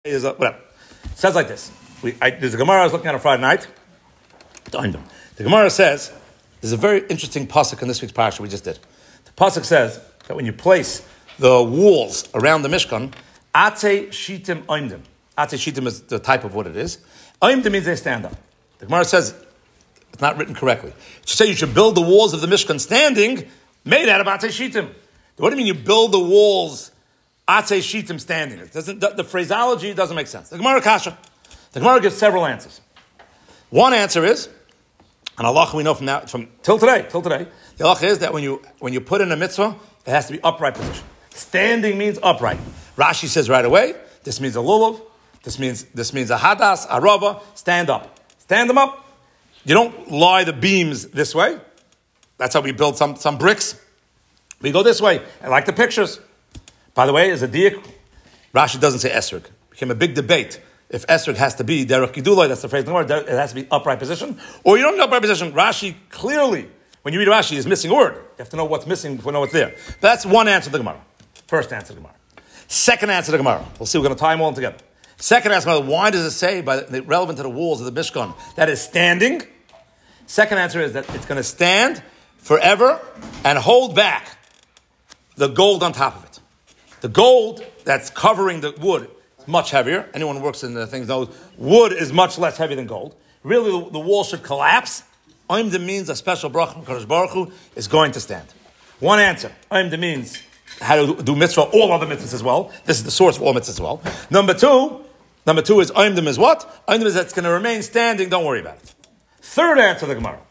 is whatever. It says like this. There's a Gemara I was looking at on Friday night. The Gemara says, there's a very interesting pasuk in this week's parsha we just did. The pasuk says that when you place the walls around the Mishkan, Atze Shitim Oimdim. Atze Shitim is the type of what it is. Oimdim means they stand up. The Gemara says it's not written correctly. It should say you should build the walls of the Mishkan standing, made out of Atze Shitim. What do you mean you build the walls Atze Shitim standing? The phraseology doesn't make sense. The Gemara Kasha. The Gemara gives several answers. One answer is, and Allah we know from till today, the Allah is that when you put in a mitzvah, it has to be upright position. Standing means upright. Rashi says right away, this means a lulav, this means a hadas, a rava, stand up. Stand them up. You don't lie the beams this way. That's how we build some bricks. We go this way. I like the pictures. By the way, as a diak, Rashi doesn't say esrog. It became a big debate. If esrog has to be derech gidulai, that's the phrase in the word, it has to be upright position, or you don't know upright position. Rashi clearly, when you read Rashi, is missing a word. You have to know what's missing before you know what's there. But that's one answer to the Gemara. First answer to the Gemara. Second answer to the Gemara. We'll see, we're going to tie them all together. Second answer to the Gemara, why does it say, relevant to the walls of the Mishkan, that is standing? Second answer is that it's going to stand forever and hold back the gold on top of it. The gold that's covering the wood is much heavier. Anyone who works in the things knows wood is much less heavy than gold. Really, the wall should collapse. Oimdim means a special bracha from Kadosh Baruch Hu is going to stand. One answer. Oimdim means how to do mitzvah, all other mitzvahs as well. This is the source of all mitzvahs as well. Number two is Oimdim is what? Oimdim is that it's going to remain standing. Don't worry about it. Third answer the Gemara.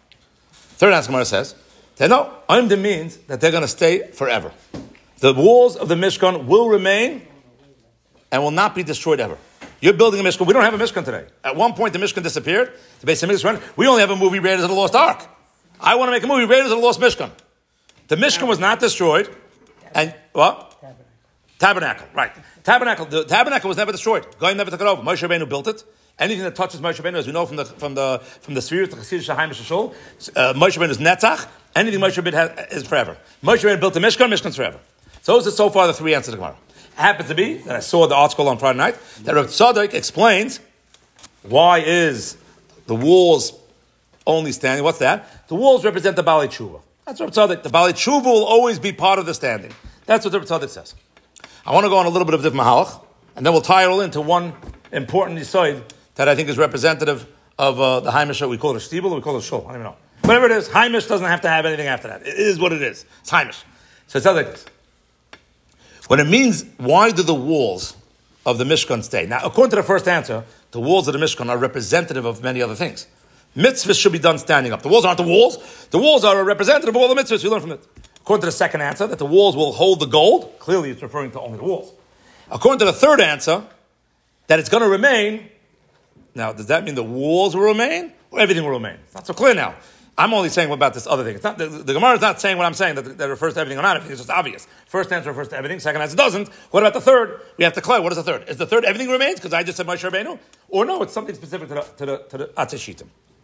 Gemara says that no, Oimdim means that they're going to stay forever. The walls of the Mishkan will remain and will not be destroyed ever. You're building a Mishkan. We don't have a Mishkan today. At one point, the Mishkan disappeared. The Beis Hamikdash went. We only have a movie, Raiders of the Lost Ark. I want to make a movie, Raiders of the Lost Mishkan. The Mishkan was not destroyed. And what? Tabernacle. Right. The tabernacle was never destroyed. Goyim never took it over. Moshe Rabbeinu built it. Anything that touches Moshe Rabbeinu, as we know from the sphere, the Chassidus Shahaim Shashul, Moshe Rabbeinu's netzach. Anything Moshe Rabbeinu has is forever. Moshe Rabbeinu built the Mishkan. Mishkan's forever. So those are so far the three answers to the Gemara. It happens to be that I saw the article on Friday night that Rav Tzadok explains why is the walls only standing. What's that? The walls represent the Balei Tshuva. That's Rav Tzadok. The Balei Tshuva will always be part of the standing. That's what Rav Tzadok says. I want to go on a little bit of different mahalach, and then we'll tie it all into one important yisoid that I think is representative of the Haimish. We call it a shtibel, or we call it a shul. I don't even know. Whatever it is, Haimish doesn't have to have anything after that. It is what it is. It's Haimish. So it sounds like this. When it means, why do the walls of the Mishkan stay? Now, according to the first answer, the walls of the Mishkan are representative of many other things. Mitzvahs should be done standing up. The walls aren't the walls. The walls are a representative of all the mitzvahs. You learn from it. According to the second answer, that the walls will hold the gold. Clearly, it's referring to only the walls. According to the third answer, that it's going to remain. Now, does that mean the walls will remain or everything will remain? It's not so clear now. I'm only saying about this other thing. It's not, the Gemara is not saying what I'm saying, that refers to everything or not everything. It's just obvious. First answer refers to everything. Second answer doesn't. What about the third? We have to clear. What is the third? Is the third everything remains? Because I just said Moshe Rabbeinu? Or no, it's something specific to the Atze Shitim.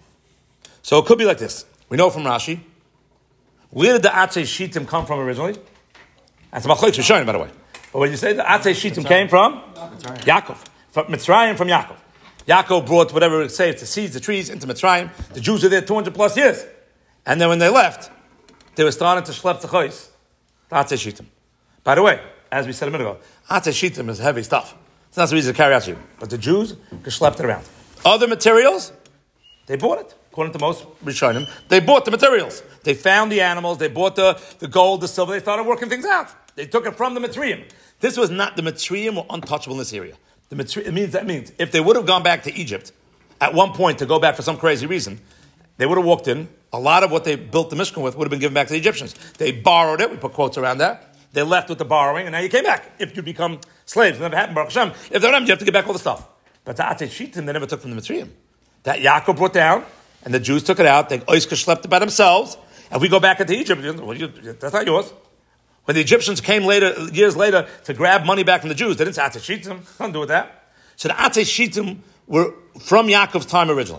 So it could be like this. We know from Rashi. Where did the Atze Shitim come from originally? That's a machlokes Rishonim, by the way. But when you say the Atze Shitim came from? Yaakov. From Mitzrayim, from Yaakov. Yaakov brought whatever it says, the seeds, the trees, into Mitzrayim. The Jews were there 200 plus years. And then when they left, they were starting to schlep the chois, the Atze Shitim. By the way, as we said a minute ago, Atze Shitim is heavy stuff. It's not so easy to carry out to you. But the Jews schlepped it around. Other materials, they bought it. According to most Rishonim, they bought the materials. They found the animals, they bought the gold, the silver, they started working things out. They took it from the Mitzrayim. This was not, the Mitzrayim were untouchable in this area. That means if they would have gone back to Egypt at one point to go back for some crazy reason, they would have walked in. A lot of what they built the Mishkan with would have been given back to the Egyptians. They borrowed it. We put quotes around that. They left with the borrowing, and now you came back. If you become slaves, it never happened, Baruch Hashem. If they're not, you have to get back all the stuff. But the Atze Shitim, they never took from the Mitzrayim. That Yaakov brought down, and the Jews took it out. They schlepped it by themselves. And we go back into Egypt. That's not yours. When the Egyptians came years later, to grab money back from the Jews, they didn't say Atze Shitim. Nothing to do with that. So the Atze Shitim were from Yaakov's time originally.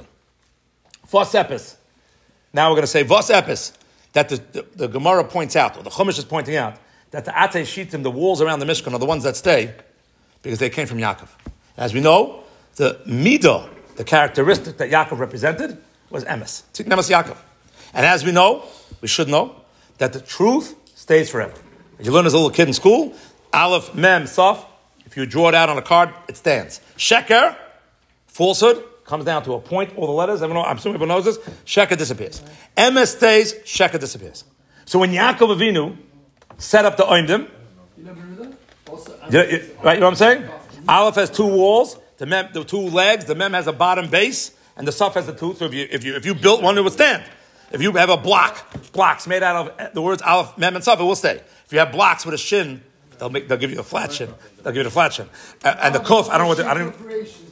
Vos Epis. Now we're going to say Vos Epis, that the Gemara points out, or the Chumash is pointing out, that the Atze Shitim, the walls around the Mishkan, are the ones that stay, because they came from Yaakov. As we know, the midah, the characteristic that Yaakov represented, was emes. Nemes Yaakov. And as we know, we should know, that the truth stays forever. You learn as a little kid in school, Aleph, Mem, Saf, if you draw it out on a card, it stands. Sheker, falsehood, comes down to a point, all the letters, I'm assuming everyone knows this, Sheker disappears. Emes stays, Sheker disappears. So when Yaakov Avinu set up the Oimdim, right, you know what I'm saying? Aleph has two walls, the two legs, the Mem has a bottom base, and the Saf has the two, so if you built one, it would stand. If you have blocks made out of the words Aleph, Mem, and Saf, it will stay. If you have blocks with a shin, they'll give you a flat shin. And the Kuf, I don't know what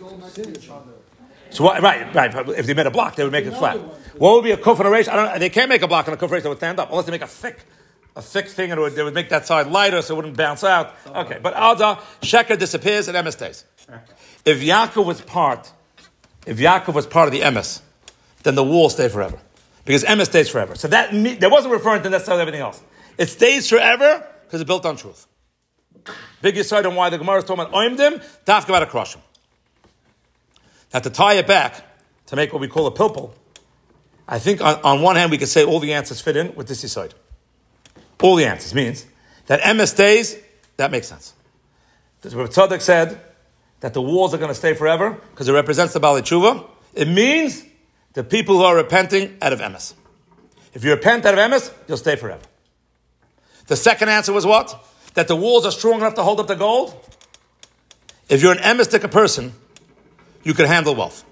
So what, right. If they made a block, they would make it flat. What would be a Kuf and a Reish? They can't make a block and a Kuf Reish that would stand up unless they make a thick thing, and they would make that side lighter so it wouldn't bounce out. Okay, but Alda, Sheker disappears and Emes stays. If Yaakov was part of the Emes, then the wall stayed forever. Because Emes stays forever. So that wasn't referring to necessarily everything else. It stays forever because it's built on truth. Big aside on why the Gemara is talking about Oimdim, Dafka about a crushim. Now to tie it back, to make what we call a pilpul, I think on one hand we could say all the answers fit in with this aside. All the answers means that Emes stays, that makes sense. This is what Tzadok said, that the walls are going to stay forever because it represents the Baalei Tshuva. It means the people who are repenting out of Emes. If you repent out of Emes, you'll stay forever. The second answer was what? That the walls are strong enough to hold up the gold. If you're an Emes-tika person, you can handle wealth.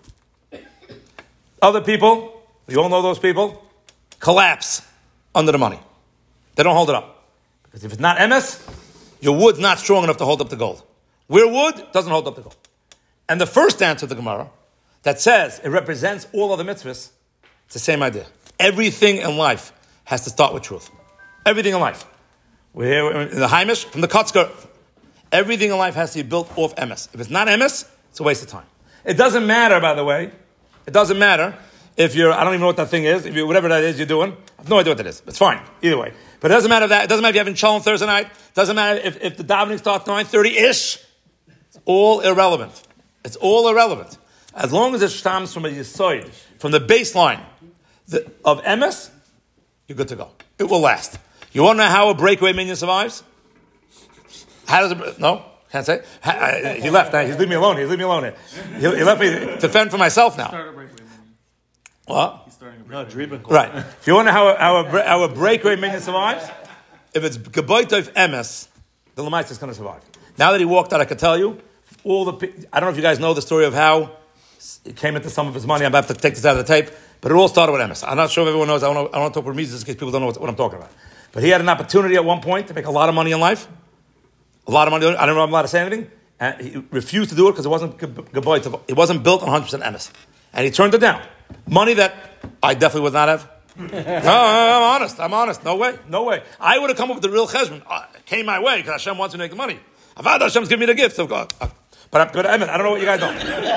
Other people, you all know those people, collapse under the money. They don't hold it up. Because if it's not Emes, your wood's not strong enough to hold up the gold. Where wood doesn't hold up the gold. And the first answer to the Gemara, that says it represents all other mitzvahs, it's the same idea. Everything in life has to start with truth. Everything in life. We're here in the Haimish, from the Kotzker. Everything in life has to be built off Emes. If it's not Emes, it's a waste of time. It doesn't matter, by the way. It doesn't matter if you're, I don't even know what that thing is, if you, whatever that is you're doing. I have no idea what that is. It's fine, either way. But it doesn't matter that. It doesn't matter if you're having Shalom Thursday night. It doesn't matter if the davening starts 9:30-ish. It's all irrelevant. It's all irrelevant. As long as it stems from a yisoid, from the baseline of Emes, you're good to go. It will last. You want to know how a breakaway minion survives? How does it? No, can't say. He left. He's leaving me alone. He left me to fend for myself now. What? He's starting a breakaway. Right. If you want to know how a breakaway minion survives, if it's gebayt of Emes, the Lamaisa is going to survive. Now that he walked out, I can tell you I don't know if you guys know the story of how it came into some of his money. I'm about to take this out of the tape, but it all started with Emes. I'm not sure if everyone knows. I don't want to talk with Mises in case people don't know what I'm talking about. But he had an opportunity at one point to make a lot of money in life. A lot of money. I don't know if I'm allowed to say anything. And he refused to do it because it wasn't it wasn't built on 100% Emes. And he turned it down. Money that I definitely would not have. No, I'm honest. No way. I would have come up with the real cheshbon. It came my way because Hashem wants me to make the money. Avad Hashem's giving me the gift of God. But I'm good at Emes. I don't know what you guys know.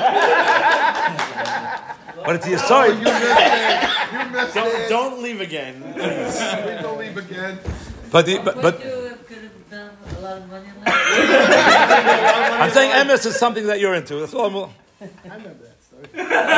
But it's your side. Don't leave again, please. Don't leave again. But you could have done a lot of money in life. I'm saying Emes is something that you're into. That's all I'm. I remember that story.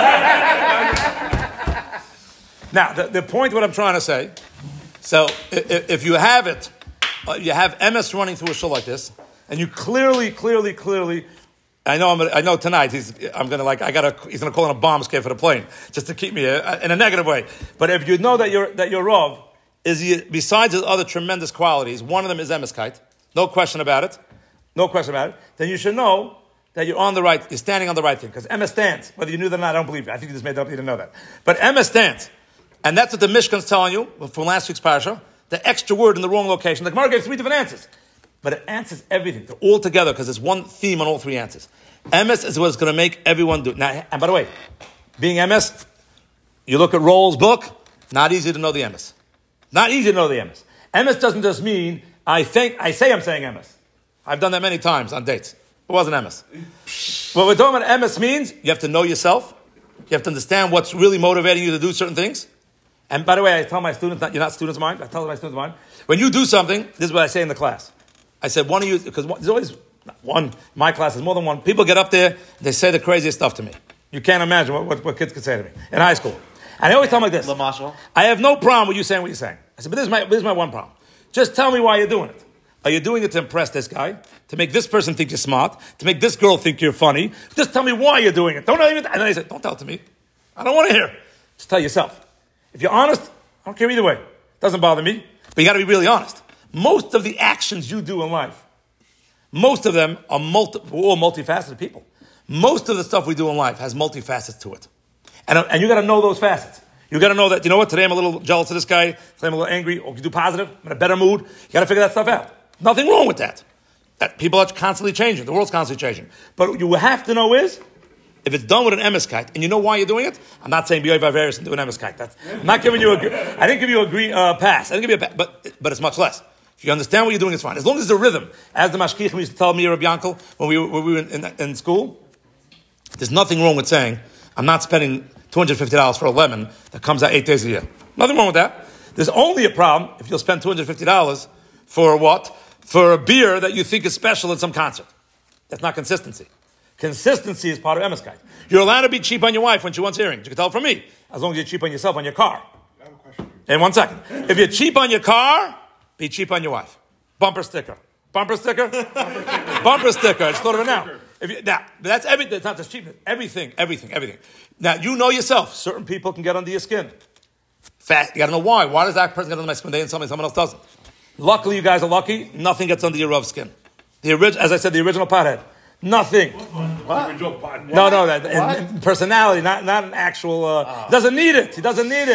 Now, the point, what I'm trying to say, so if you have it, you have Emes running through a shul like this, and you clearly, I know tonight he's gonna call in a bomb scare for the plane just to keep me in a negative way. But if you know that your Rav is besides his other tremendous qualities, one of them is Emeskite, no question about it. Then you should know that you're standing on the right thing because Emes stands. Whether you knew that or not, I don't believe you. I think you just made it up. You didn't know that, but Emes stands, and that's what the Mishkan's telling you from last week's parasha. The extra word in the wrong location. The Gemara gave 3 different answers. But it answers everything. They're all together because there's one theme on all 3 answers. Emes is what's going to make everyone do it. Now, and by the way, being Emes, you look at Roll's book, not easy to know the Emes. Not easy to know the Emes. Emes doesn't just mean, I say I'm saying Emes. I've done that many times on dates. It wasn't Emes. What we're talking about Emes means you have to know yourself. You have to understand what's really motivating you to do certain things. And by the way, I tell my students, you're not students of mine, I tell my students of mine, when you do something, this is what I say in the class. I said, one of you, because there's always not one. My class is more than one. People get up there, they say the craziest stuff to me. You can't imagine what kids could say to me in high school. And I always tell them like this. I have no problem with you saying what you're saying. I said, but this is my one problem. Just tell me why you're doing it. Are you doing it to impress this guy? To make this person think you're smart? To make this girl think you're funny? Just tell me why you're doing it. Don't even. And then I said, don't tell it to me. I don't want to hear. Just tell yourself. If you're honest, I don't care either way. Doesn't bother me. But you got to be really honest. Most of the actions you do in life, most of them are we're all multifaceted people. Most of the stuff we do in life has multifacets to it. And you got to know those facets. You got to know that, you know what, today I'm a little jealous of this guy, today I'm a little angry, or you do positive, I'm in a better mood. You got to figure that stuff out. Nothing wrong with that. People are constantly changing. The world's constantly changing. But what you have to know is, if it's done with an emeskite, and you know why you're doing it, I'm not saying be Vivarius and do an emeskite. I'm not giving you I didn't give you a pass. I didn't give you a pass, but it's much less. If you understand what you're doing, it's fine. As long as the rhythm, as the mashkichim used to tell me, Rabbi Yankel, when we were in school, there's nothing wrong with saying, I'm not spending $250 for a lemon that comes out 8 days a year. Nothing wrong with that. There's only a problem if you'll spend $250 for what? For a beer that you think is special at some concert. That's not consistency. Consistency is part of emeskite. You're allowed to be cheap on your wife when she wants earrings. You can tell it from me. As long as you're cheap on yourself on your car. I have a question. In 1 second. If you're cheap on your car, be cheap on your wife. Bumper sticker. Bumper sticker? Bumper sticker. I just thought of it now. Now, that's everything. It's not just cheapness. Everything. Now, you know yourself. Certain people can get under your skin. Fat. You got to know why. Why does that person get under my skin and someone else doesn't? Luckily, you guys are lucky. Nothing gets under your rough skin. As I said, the original pothead. Nothing. What? No, in personality, not an actual. He doesn't need it. He doesn't need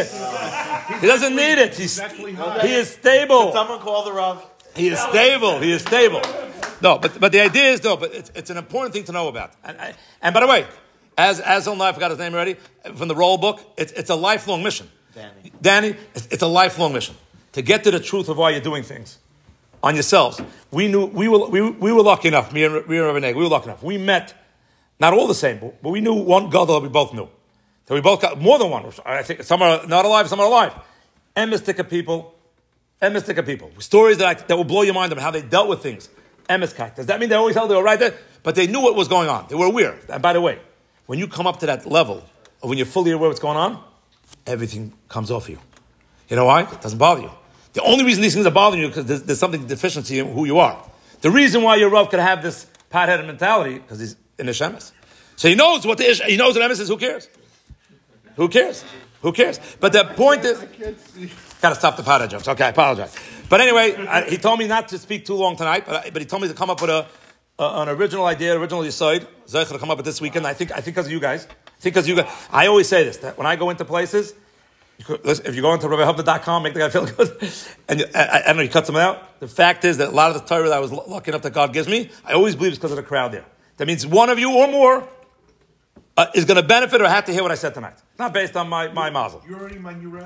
it. He is stable. Someone call the Rav. He is stable. No, but the idea is but it's an important thing to know about. And by the way, as I forgot his name already from the roll book. It's a lifelong mission. Danny, it's a lifelong mission to get to the truth of why you're doing things on yourselves. We were lucky enough. Me and Rabbi Neg, we were lucky enough. We met, not all the same, but we knew one gadol that we both knew. That we both got more than one. I think some are not alive, some are alive. Emistika people. Stories that will blow your mind about how they dealt with things. Emiskite. Does that mean they always held they were right there? But they knew what was going on. They were aware. And by the way, when you come up to that level of when you're fully aware of what's going on, everything comes off you. You know why? It doesn't bother you. The only reason these things are bothering you is because there's something deficiency in who you are. The reason why your Rav could have this pot-headed mentality because he's in the Shemes. So he knows what Emes is. Who cares? But the point is, got to stop the pot-head jokes. Okay, I apologize. But anyway, he told me not to speak too long tonight. But he told me to come up with an original idea, original Yisoid. Zeicher to come up with this weekend. I think because of you guys. I always say this, that when I go into places, if you go into RabbiHubner.com, make the guy feel good, and I don't know, you cut some out. The fact is that a lot of the Torah that I was lucky enough that God gives me, I always believe it's because of the crowd there. That means one of you or more is going to benefit or have to hear what I said tonight. Not based on my mazel. You already